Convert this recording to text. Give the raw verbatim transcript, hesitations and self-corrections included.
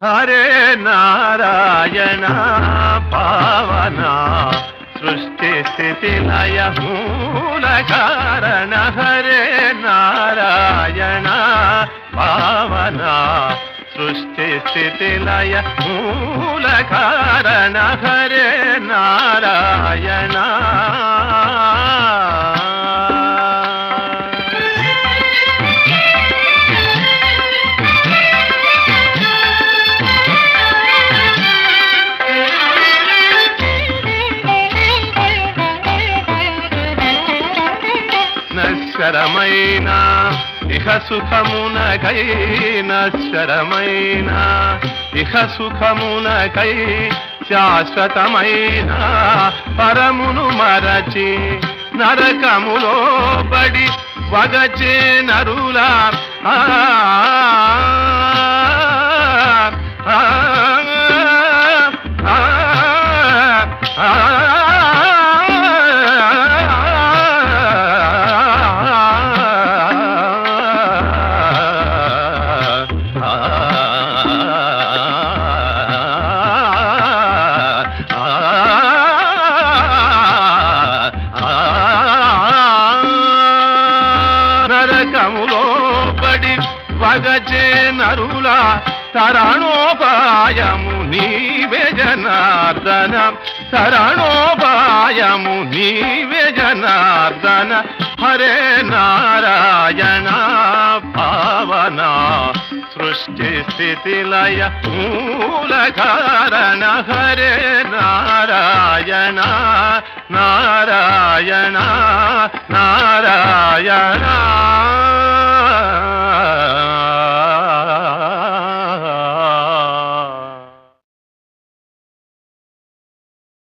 హరే నారాయణ పావన సృష్టి స్థితి లయ మూల కారణ హరే నారాయణ పావన సృష్టి స్థితి లయ మూల కారణ హరే నారాయణ నశ్వరమైన ఇహ సుఖమునకై నశ్వరమైన ఇహ సుఖమునకై శాశ్వతమైన పరమును మరచి నరకములో బడి వగచే నరులా ఆ నరకములో పడి వగచే నరులా తరణోపాయము నీవే జనార్దన తరణోపాయము నీవే జనార్దన హరే నారాయణ పావన సృష్టి స్థితి లయ మూల కారణ హరే నారాయణ నారాయణ నారాయణ